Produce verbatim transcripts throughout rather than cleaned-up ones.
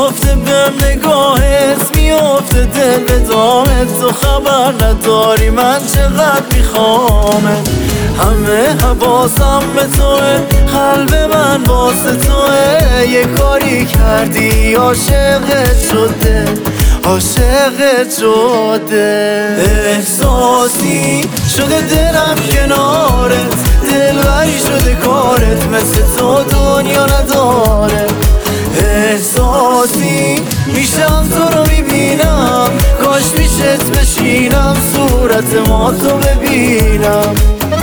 میافته بهم نگاهت، میافته دل به دامت. تو خبر نداری من چقدر میخوامت، همه حواسم به توه، قلب من واسه توه. یه کاری کردی عاشقت شده، عاشقت شده. احساسی شده دلم کنارت، دلبری شده کارت، مثل تو دنیا نداره. احساسی میشم تو رو میبینم، کاش پیشت بشینم، صورت ما تو ببینم.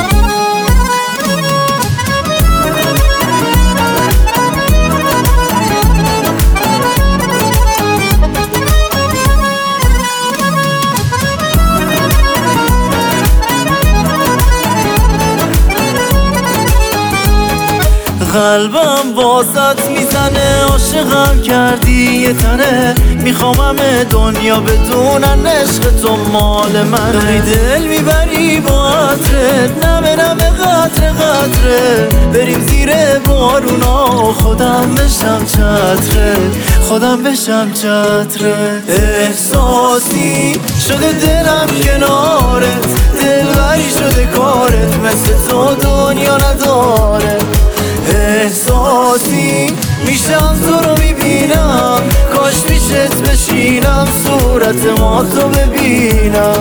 قلبم واسط میزنه، عاشقم کردی یه تنه. میخوام همه دنیا بدونن عشق تو مال منه. دل میبری با عطرت، نمه نمه قطره قطره. بریم زیر بارونا، خودم بشم چتره، خودم بشم چتره. احساسی شده دلم کنارت، دلبری شده کارت، مثل تو دنیا نداره. احساسی میشم تو رو میبینم، کاش پیشت بشینم، صورت ما تو ببینم.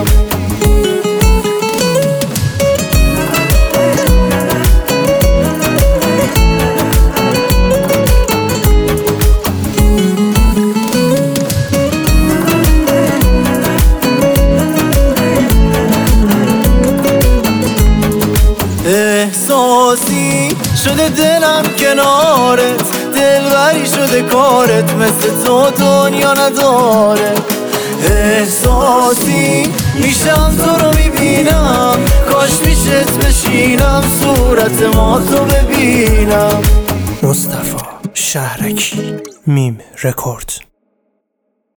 احساسی شده دلم کنارت، دلبری شده کارت، مثل تو دنیا نداره. احساسی میشم تو رو میبینم، کاش پیشت بشینم، صورت ما تو ببینم. مصطفی شهرکی، میم رکورد.